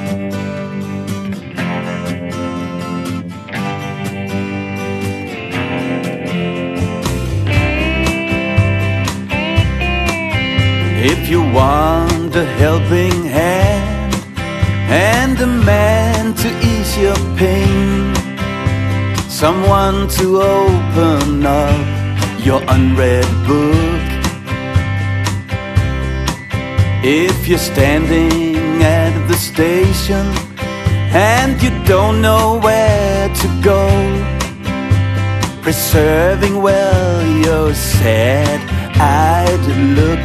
If you want a helping hand and a man to ease your pain, someone to open up your unread book. If you're standing at the station and you don't know where to go, preserving well your sad-eyed look.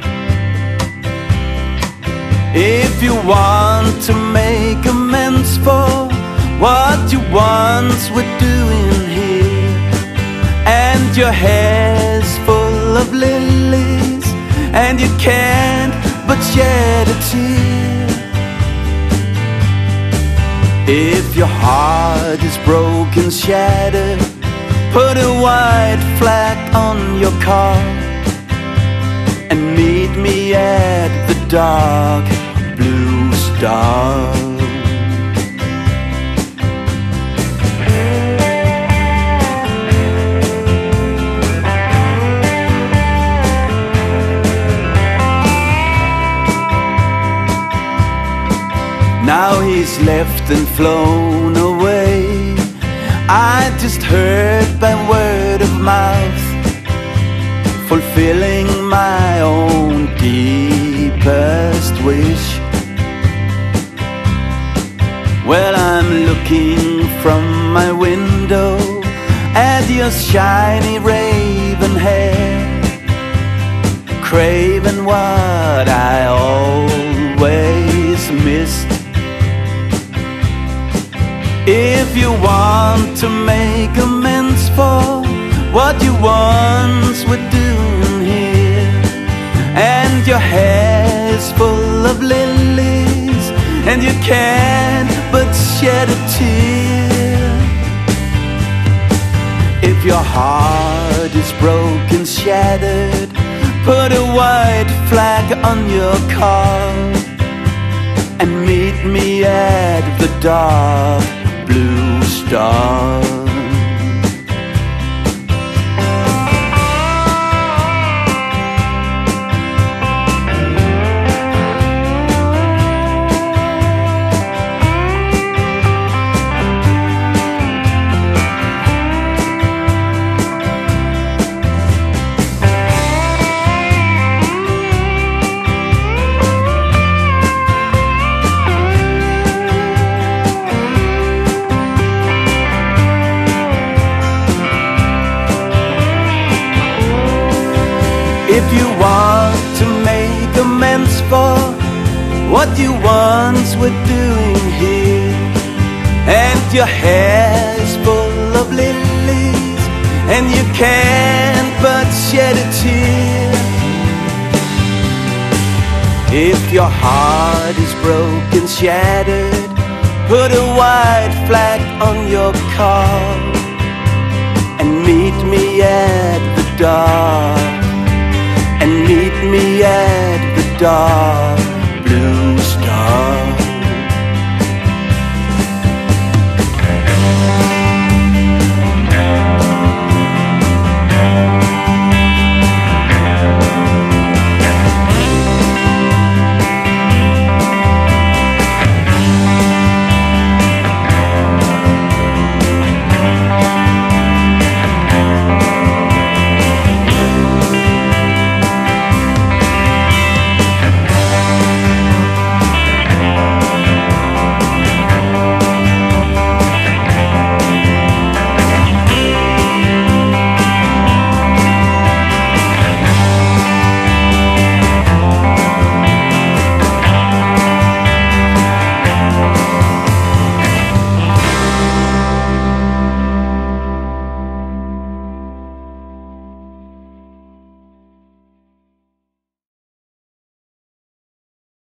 If you want to make amends for what you once were doing here, and your hair's full of lilies, and you can't but shed a tear. If your heart is broken, shattered, put a white flag on your car and meet me at the dark blue star. Now he's left and flown away. I just heard by word of mouth, fulfilling my own deepest wish. Well, I'm looking from my window at your shiny raven hair, craving what I always missed. If you want to make amends for what you once were doing here, and your hair's full of lilies, and you can't but shed a tear. If your heart is broken, shattered, put a white flag on your car and meet me at the dark blue star. If you want to make amends for what you once were doing here, and your hair's full of lilies, and you can't but shed a tear. If your heart is broken, shattered, put a white flag on your car and meet me at the dark, and meet me at the dark blue star.